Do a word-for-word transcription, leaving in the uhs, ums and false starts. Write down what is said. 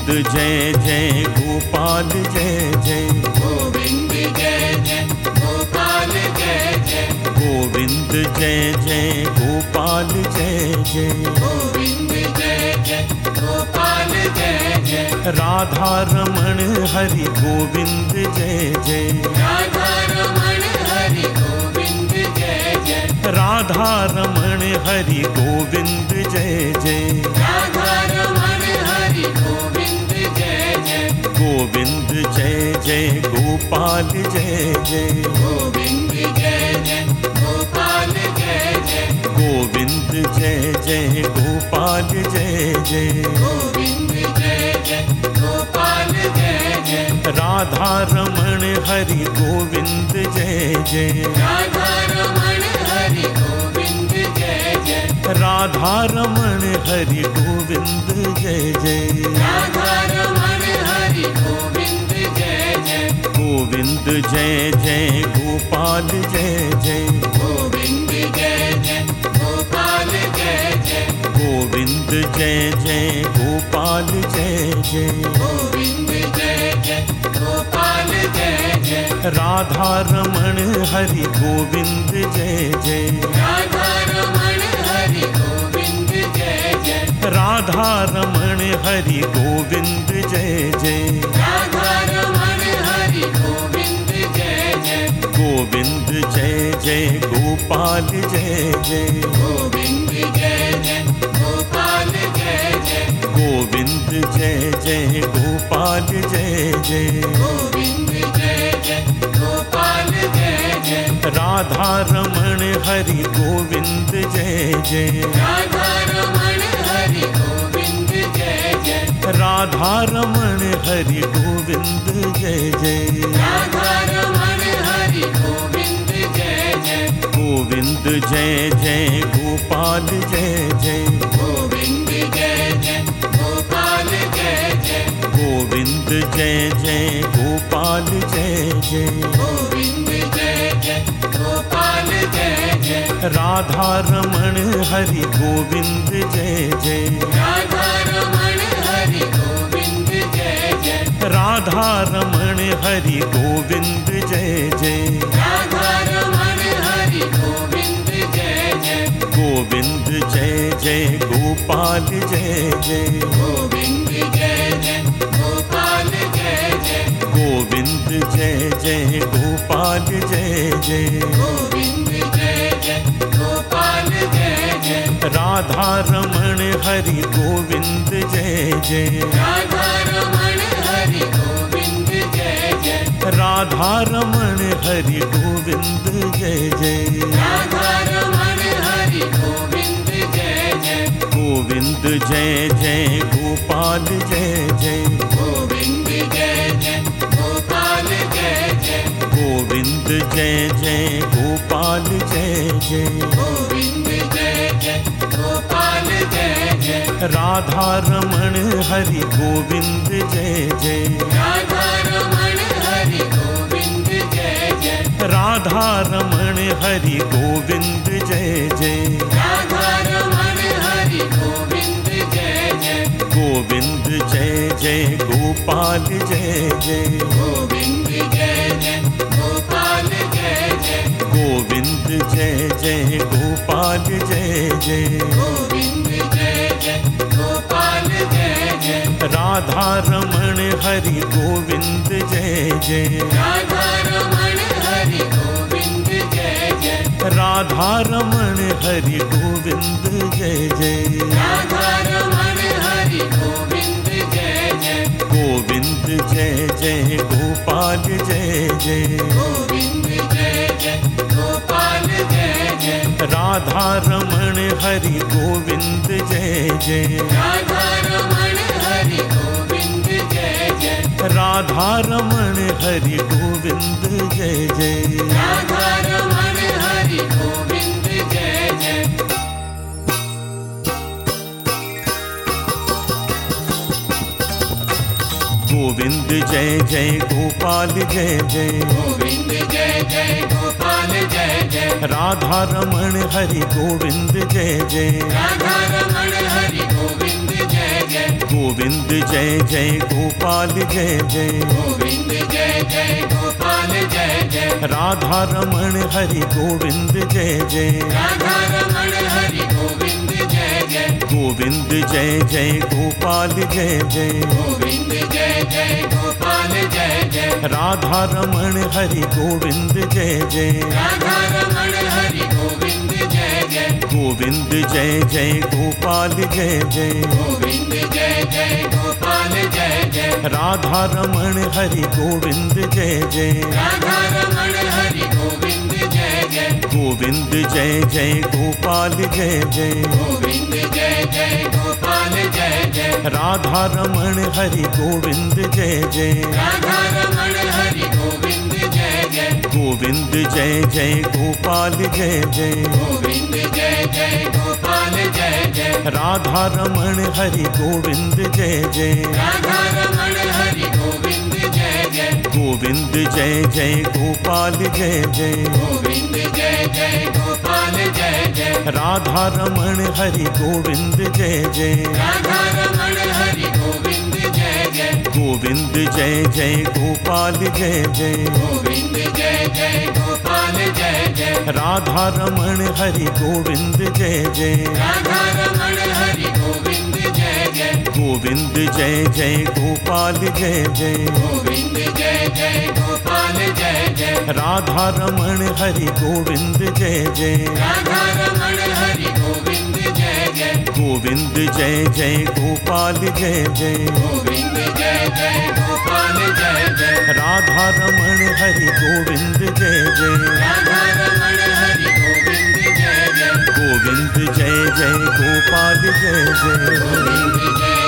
Govind Jai Jai Gopal Jai Jai Govind Jai Jai Gopal Jai Jai Govind Jai Jai Gopal Jai Jai Govind Jai Jai Gopal Jai Jai Radha Raman Hari Govind Jai Jai Radha Raman Hari Govind Jai Jai Radha Raman Hari Govind Jai Jai Radha Raman Hari Govind Jai Jai Govind Jai Jai Gopal Jai Jai Govind Jai Jai Gopal Jai Jai Govind Jai Jai Gopal Jai Jai Govind Jai Jai Gopal Jai Jai Radha Raman Hari Govind Jai Jai Radha Raman Hari Govind Jai Jai Radha Raman Hari Govind Jai Jai Radha Raman Hari Govind Jai Jai Govind Jai Jai Gopal Jai Jai Govind Jai Jai Gopal Jai Jai Govind Jai Jai Gopal Jai Jai Govind Jai Jai Gopal Jai Jai Radha Raman Hari Govind Jai Jai Radha Raman Hari Govind Jai Jai Radha Raman Hari Govind Jai Jai Radha Raman Hari Govind Jai Jai Govind Jai Jai Gopal Jai Jai Govind Jai Jai Gopal Jai Jai Govind Jai Jai Gopal Jai Jai Govind Jai Jai Gopal Jai Jai Radha Raman Hari Govind Jai Jai Radha Raman Hari Govind Jai Jai Radha Raman Hari Govind Jai Jai Radha Raman Hari Govind Jai Jai Govind Jai Jai Gopal Jai Jai Govind Jai Jai Gopal Jai Jai Govind Jai Jai Gopal Jai Jai Govind Jai Jai Gopal Jai Jai Radha Raman Hari Govind Jai Jai Radha Raman Hari Govind Jai Jai Radha Raman Hari Govind Jai Jai Radha Raman Hari Govind Jai Jai Govind Jai Jai Gopal Jai Jai Govind Jai Jai Gopal Jai Jai Govind Jai Jai Gopal Jai Jai Govind Jai Jai Gopal Jai Jai Radha Raman Hari Govind Jai Jai Radha Raman Hari Govind Jai Jai Radha Raman Hari Govind Jai Jai Radha Raman Hari Govind Jai Jai Govind Jai Jai Gopal Jai Jai Govind Jai Jai Gopal Jai Jai Govind Jai Jai Gopal Jai Jai Govind Jai Jai Gopal Jai Jai Radha Raman Hari Govind Jai Jai Radha Raman Hari Govind Jai Jai Radha Raman Hari Govind Jai Jai Radha Raman Hari Govind Jai Jai Govind Jai Jai Gopal Jai Jai Govind Jai Jai Gopal Jai Jai Govind Jai Jai Gopal Jai Jai Govind Jai Jai Gopal Jai Jai Radha Raman Hari Govind Jai Jai Radha Raman Hari Govind Jai Jai Radha Raman Hari Govind Jai Jai Radha Raman Hari Govind Jai Jai Govind Jai Jai Gopal Jai Jai Govind Jai Jai Gopal Jai Jai Radha Raman Hari Govind Jai Jai Radha Raman Hari Govind Jai Jai Radha Raman Hari Govind Jai Jai Radha Raman Hari Govind Jai Jai Govind Jai Jai Gopal Jai Jai Govind Jai Jai Gopal Jai Jai Radha Raman Hari Govind Jai Jai Radha Raman Hari Govind Jai Jai Govind Jai Jai Gopal Jai Jai Govind Jai Jai Gopal Jai Jai Radha Raman Hari Govind Jai Jai Radha Raman Hari Govind Jai Jai Govind Jai Jai Gopal Jai Jai Govind Jai Jai Gopal Jai Jai Radha Raman Hari Govind Jai Jai Radha Raman Hari Govind Jai Jai Govind Jai Jai Gopal Jai Jai Govind Jai Jai Gopal Jai Jai Radha Raman Hari Govind Jai Jai Radha Raman Hari Govind Jai Jai Govind Jai Jai Gopal Jai Jai Govind Jai Jai Gopal Jai Jai Radha Raman Hari Govind Jai Jai Radha Raman Hari Govind Jai Jai Govind Jai Jai Gopal Jai Jai Govind Jai Jai Gopal Jai Jai Radha Raman Hari Govind Jai Jai Radha Raman Hari Govind Jai Jai Govind Jai Jai Gopal Jai Jai Govind Jai Jai Gopal Jai Jai Radha Raman Hari Govind Jai Jai Radha Raman Hari Govind Jai Jai Govind Jai Jai Gopal Jai Jai Govind Jai Jai Gopal Jai Jai Radha Raman Hari Govind Jai Jai Radha Raman Hari Govind Jai Jai Govind Jai Jai Gopal Jai Jai Govind Jai Jai Gopal Jai Jai Radha Raman Hari Govind Jai Jai Radha Raman Hari Govind Jai Jai Govind Jai Jai Gopal Jai Jai Govind Jai Jai Gopal Jai Jai Radha Raman Hari Govind Jai Jai Radha Raman Hari Govind Jai Jai Govind Jai Jai Gopal Jai Jai Govind Jai